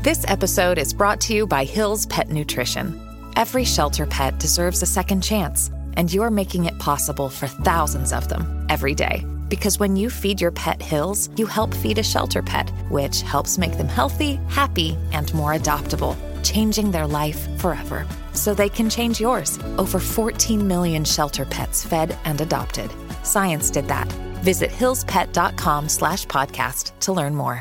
This episode is brought to you by Hill's Pet Nutrition. Every shelter pet deserves a second chance, and you're making it possible for thousands of them every day. Because when you feed your pet Hill's, you help feed a shelter pet, which helps make them healthy, happy, and more adoptable, changing their life forever. So they can change yours. Over 14 million shelter pets fed and adopted. Science did that. Visit hillspet.com/podcast to learn more.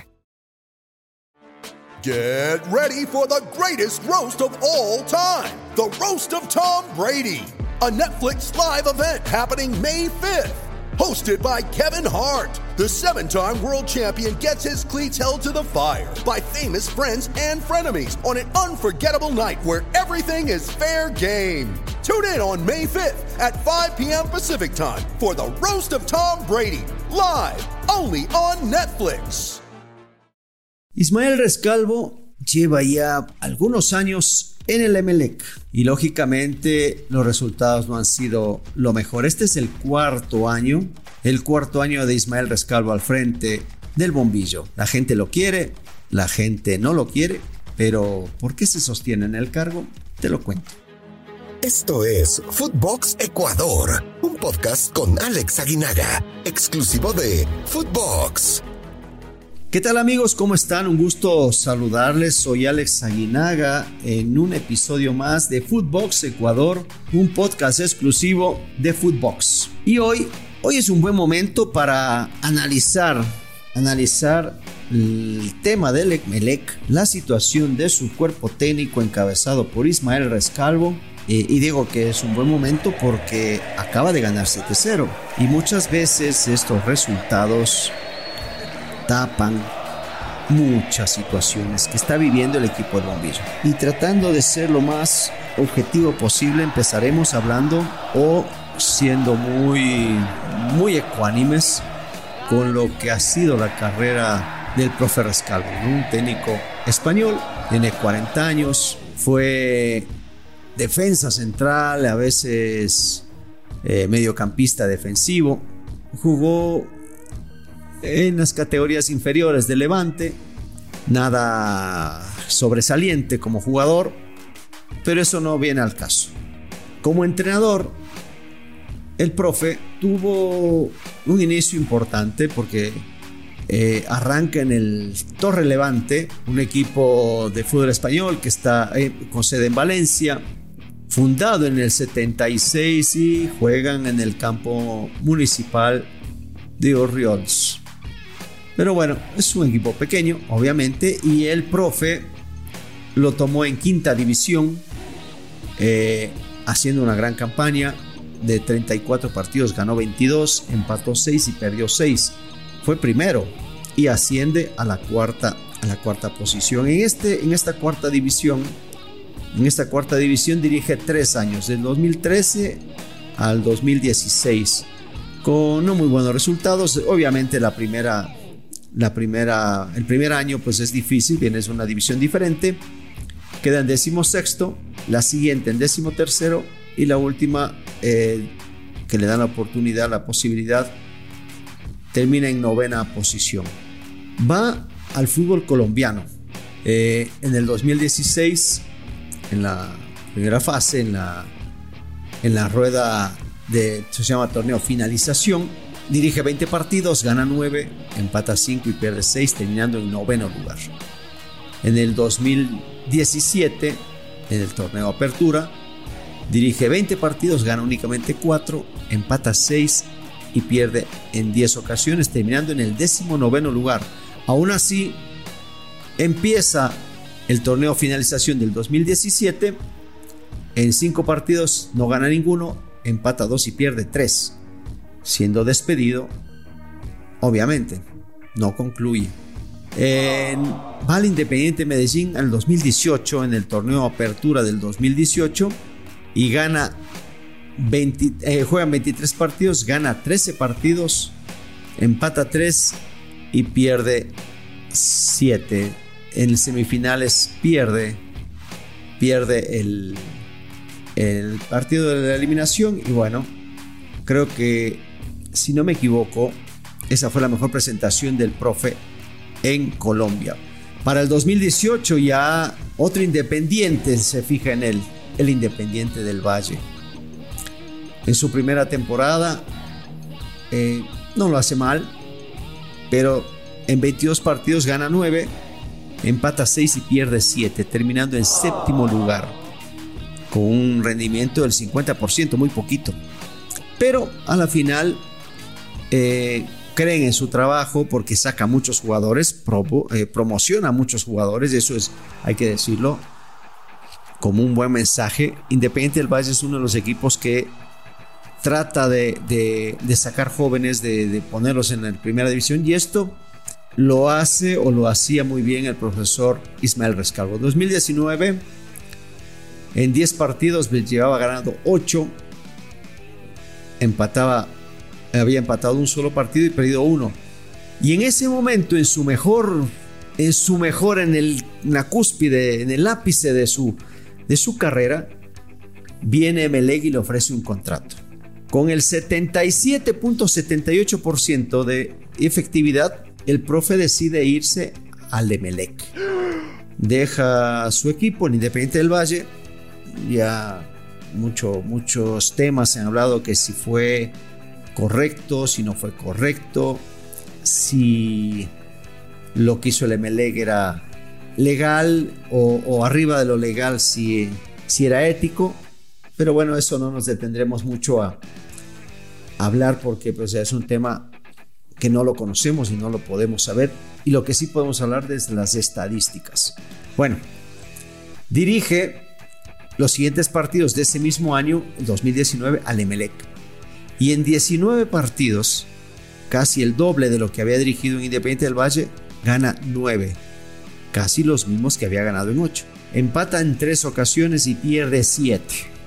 Get ready for the greatest roast of all time. The Roast of Tom Brady. A Netflix live event happening May 5th. Hosted by Kevin Hart. The 7-time world champion gets his cleats held to the fire by famous friends and frenemies on an unforgettable night where everything is fair game. Tune in on May 5th at 5 p.m. Pacific time for the Roast of Tom Brady. Live, only on Netflix. Ismael Rescalvo lleva ya algunos años en el Emelec y lógicamente los resultados no han sido lo mejor. Este es el cuarto año de Ismael Rescalvo al frente del bombillo. La gente lo quiere, la gente no lo quiere, pero ¿por qué se sostiene en el cargo? Te lo cuento. Esto es Footbox Ecuador, un podcast con Alex Aguinaga, exclusivo de Footbox. ¿Qué tal amigos? ¿Cómo están? Un gusto saludarles. Soy Alex Aguinaga en un episodio más de Footbox Ecuador, un podcast exclusivo de Footbox. Y hoy es un buen momento para analizar el tema del Emelec, la situación de su cuerpo técnico encabezado por Ismael Rescalvo. Y digo que es un buen momento porque acaba de ganar 7-0 y muchas veces estos resultados tapan muchas situaciones que está viviendo el equipo del bombillo. Y tratando de ser lo más objetivo posible, empezaremos hablando o siendo muy ecuánimes con lo que ha sido la carrera del profe Rescalvo, ¿no? Un técnico español, tiene 40 años, fue defensa central, a veces mediocampista defensivo, jugó en las categorías inferiores de Levante, nada sobresaliente como jugador, pero eso no viene al caso. Como entrenador, el profe tuvo un inicio importante porque arranca en el Torre Levante, un equipo de fútbol español que está con sede en Valencia, fundado en el 76 y juegan en el campo municipal de Orriols. Pero bueno, es un equipo pequeño, obviamente, y el profe lo tomó en quinta división, haciendo una gran campaña. De 34 partidos ganó 22, empató 6 y perdió 6. Fue primero y asciende a la cuarta posición. En esta cuarta división dirige 3 años, del 2013 al 2016, con no muy buenos resultados. Obviamente el primer año pues es difícil, vienes a una división diferente, queda en 16º, la siguiente en 13º y la última que le dan la posibilidad, termina en 9ª posición. Va al fútbol colombiano. En el 2016, en la primera fase, en la rueda se llama torneo finalización, dirige 20 partidos, gana 9, empata 5 y pierde 6, terminando en 9º lugar. En el 2017, en el torneo apertura, dirige 20 partidos, gana únicamente 4, empata 6 y pierde en 10 ocasiones, terminando en el 19º lugar. Aún así, empieza el torneo finalización del 2017, en 5 partidos no gana ninguno, empata 2 y pierde 3. Siendo despedido, obviamente, no concluye. Va al Independiente Medellín en el 2018, en el torneo apertura del 2018, y juegan 23 partidos, gana 13 partidos, empata 3 y pierde 7. En semifinales pierde el partido de la eliminación y bueno, creo que, si no me equivoco, esa fue la mejor presentación del profe en Colombia. Para el 2018 ya otro Independiente se fija en él, el Independiente del Valle. En su primera temporada no lo hace mal, pero en 22 partidos gana 9, empata 6 y pierde 7, terminando en séptimo lugar, con un rendimiento del 50%, muy poquito. Pero a la final creen en su trabajo porque saca muchos jugadores, promociona a muchos jugadores, eso es, hay que decirlo, como un buen mensaje. Independiente del Valle es uno de los equipos que trata de sacar jóvenes, de ponerlos en la primera división, y esto lo hace o lo hacía muy bien el profesor Ismael Rescalvo. 2019, en 10 partidos llevaba ganando 8, había empatado un solo partido y perdido 1. Y en ese momento, en la cúspide, en el ápice de su carrera, viene Emelec y le ofrece un contrato. Con el 77.78% de efectividad, el profe decide irse al Emelec. Deja su equipo en Independiente del Valle. Ya muchos temas se han hablado, que si fue correcto, si no fue correcto, si lo que hizo el Emelec era legal o arriba de lo legal, si era ético. Pero bueno, eso no nos detendremos mucho a hablar, porque pues, es un tema que no lo conocemos y no lo podemos saber, y lo que sí podemos hablar es de las estadísticas. Bueno, dirige los siguientes partidos de ese mismo año, 2019, al Emelec, y en 19 partidos, casi el doble de lo que había dirigido en Independiente del Valle, gana 9, casi los mismos que había ganado en 8. Empata en 3 ocasiones y pierde 7,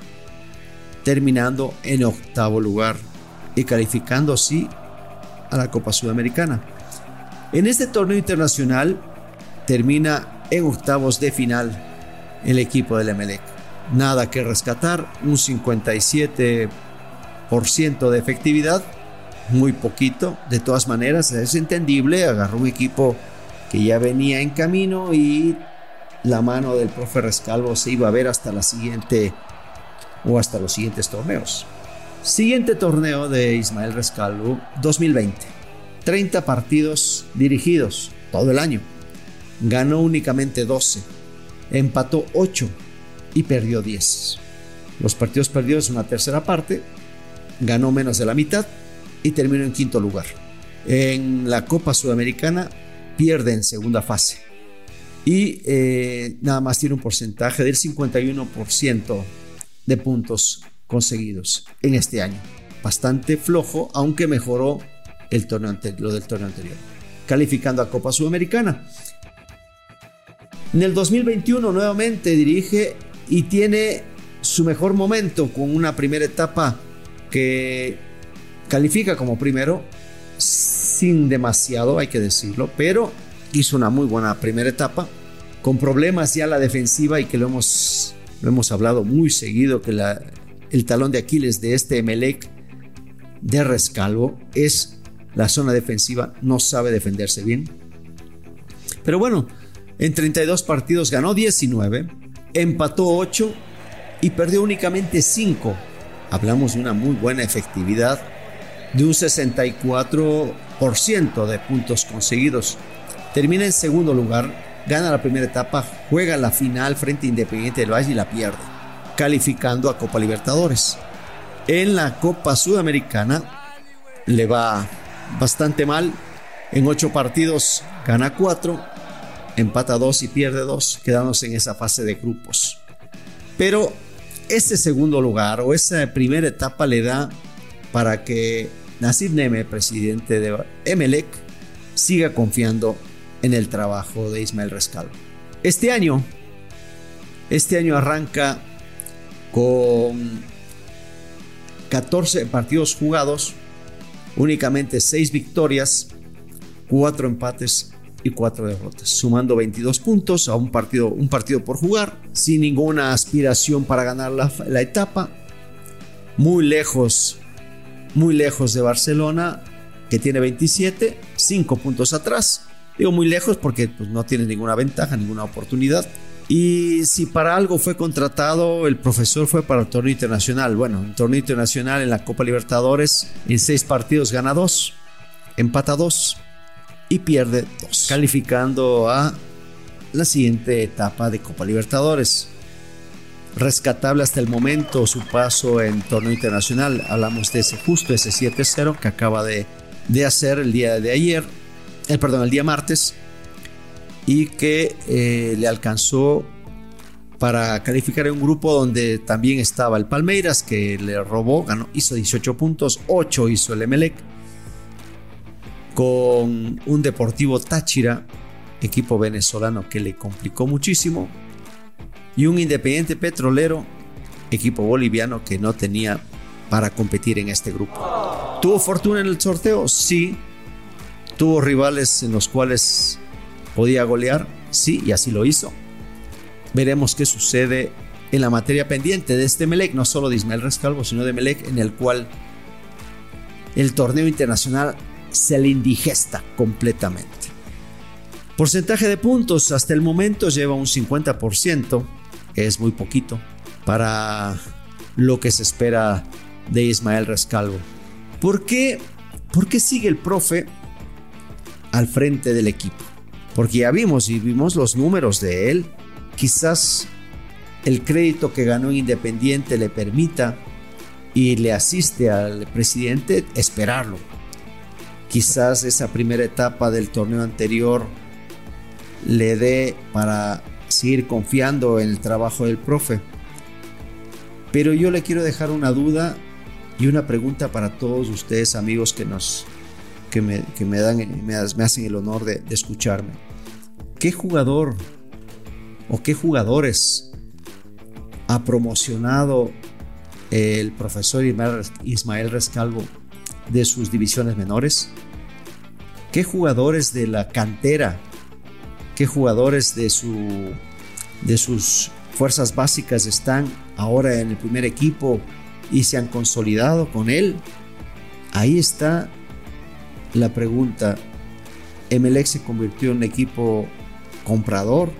terminando en 8º lugar y calificando así a la Copa Sudamericana. En este torneo internacional termina en octavos de final el equipo del Emelec. Nada que rescatar, un 57% de efectividad, muy poquito. De todas maneras, es entendible, agarró un equipo que ya venía en camino y la mano del profe Rescalvo se iba a ver hasta los siguientes torneos. Siguiente torneo de Ismael Rescalvo, 2020. 30 partidos dirigidos todo el año. Ganó únicamente 12, empató 8 y perdió 10. Los partidos perdidos, una tercera parte, ganó menos de la mitad y terminó en 5º lugar. En la Copa Sudamericana pierde en segunda fase y nada más tiene un porcentaje del 51% de puntos conseguidos en este año. Bastante flojo, aunque mejoró lo del torneo anterior, calificando a Copa Sudamericana. En el 2021 nuevamente dirige y tiene su mejor momento con una primera etapa que califica como primero, sin demasiado, hay que decirlo, pero hizo una muy buena primera etapa, con problemas ya la defensiva, y que lo hemos hablado muy seguido, que el talón de Aquiles de este Emelec de Rescalvo es la zona defensiva. No sabe defenderse bien. Pero bueno, en 32 partidos ganó 19, empató 8 y perdió únicamente 5. Hablamos de una muy buena efectividad, de un 64% de puntos conseguidos. Termina en segundo lugar, gana la primera etapa, juega la final frente a Independiente del Valle y la pierde, calificando a Copa Libertadores. En la Copa Sudamericana le va bastante mal. En 8 partidos gana 4, empata 2 y pierde 2, quedándose en esa fase de grupos. Pero ese segundo lugar o esa primera etapa le da para que Nasib Neme, presidente de Emelec, siga confiando en el trabajo de Ismael Rescalvo. Este año arranca con 14 partidos jugados, únicamente 6 victorias, 4 empates y 4 derrotas, sumando 22 puntos a un partido por jugar, sin ninguna aspiración para ganar la etapa, muy lejos de Barcelona, que tiene 27, 5 puntos atrás, Digo muy lejos porque pues, no tiene ninguna ventaja, ninguna oportunidad. Y si para algo fue contratado, el profesor fue para el torneo internacional. Bueno, el torneo internacional en la Copa Libertadores, en 6 partidos gana 2, empata 2 y pierde 2, calificando a la siguiente etapa de Copa Libertadores. Rescatable hasta el momento su paso en torneo internacional. Hablamos de ese 7-0 que acaba de hacer el día martes, y que le alcanzó para calificar en un grupo donde también estaba el Palmeiras, que le robó, ganó, hizo 18 puntos, 8 hizo el Emelec, con un Deportivo Táchira, equipo venezolano que le complicó muchísimo, y un Independiente Petrolero, equipo boliviano que no tenía para competir en este grupo. ¿Tuvo fortuna en el sorteo? Sí. ¿Tuvo rivales en los cuales podía golear? Sí, y así lo hizo. Veremos qué sucede en la materia pendiente de este Emelec, no solo de Ismael Rescalvo, sino de Emelec, en el cual el torneo internacional se le indigesta completamente. Porcentaje de puntos, hasta el momento lleva un 50%, que es muy poquito para lo que se espera de Ismael Rescalvo. ¿Por qué sigue el profe al frente del equipo? Porque ya vimos los números de él. Quizás el crédito que ganó en Independiente le permita y le asiste al presidente esperarlo. Quizás esa primera etapa del torneo anterior le dé para seguir confiando en el trabajo del profe. Pero yo le quiero dejar una duda y una pregunta para todos ustedes, amigos que me hacen el honor de escucharme. ¿Qué jugador o qué jugadores ha promocionado el profesor Ismael Rescalvo de sus divisiones menores? ¿Qué jugadores de la cantera, qué jugadores de sus fuerzas básicas están ahora en el primer equipo y se han consolidado con él? Ahí está la pregunta. Emelec se convirtió en un equipo comprador,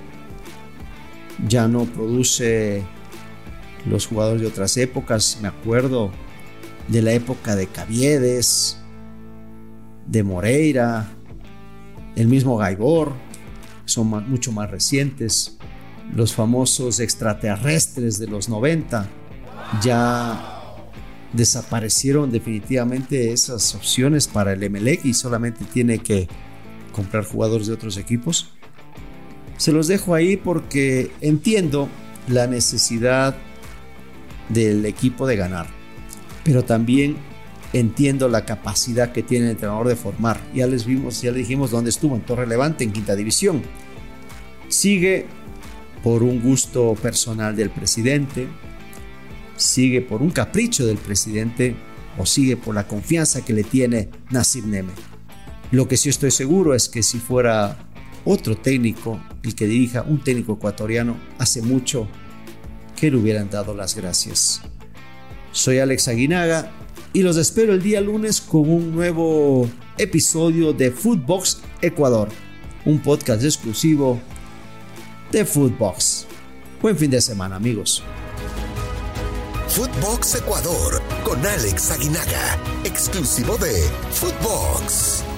ya no produce los jugadores de otras épocas. Me acuerdo de la época de Caviedes, de Moreira, el mismo Gaibor, son mucho más recientes. Los famosos extraterrestres de los 90 ya desaparecieron definitivamente esas opciones para el Emelec y solamente tiene que comprar jugadores de otros equipos. Se los dejo ahí porque entiendo la necesidad del equipo de ganar, pero también entiendo la capacidad que tiene el entrenador de formar. Ya les dijimos dónde estuvo, en Torre Levante, en quinta división. Sigue por un gusto personal del presidente, sigue por un capricho del presidente o sigue por la confianza que le tiene Nasib Neme. Lo que sí estoy seguro es que si fuera otro técnico el que dirija, un técnico ecuatoriano, hace mucho que le hubieran dado las gracias. Soy Alex Aguinaga y los espero el día lunes con un nuevo episodio de Footbox Ecuador, un podcast exclusivo de Footbox. Buen fin de semana, amigos. Footbox Ecuador con Alex Aguinaga, exclusivo de Footbox.